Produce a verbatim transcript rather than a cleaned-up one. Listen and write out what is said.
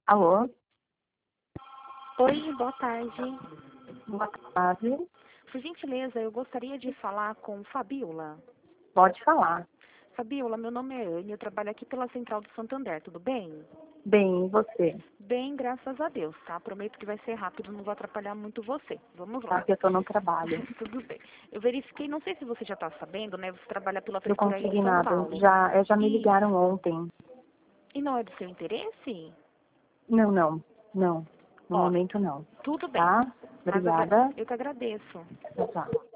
Alô? Oi, boa tarde. Boa tarde. Por gentileza, eu gostaria de falar com Fabiola. Pode falar. Fabiola, meu nome é Anne, eu trabalho aqui pela Central do Santander, tudo bem? Bem, e você? Bem, graças a Deus, tá? Prometo que vai ser rápido, não vou atrapalhar muito você. Vamos Tá, lá. que eu tô no trabalho. Tudo bem. Eu verifiquei, não sei se você já está sabendo, né? Você trabalha pela Do Prefeitura aí de São consignado. Paulo. Já, é, já me ligaram Isso. ontem. E não é do seu interesse? Não, não. Não. No Ó, momento não. tudo bem. Tá? Mas eu, agra- Obrigada. eu que agradeço. Tchau, tchau.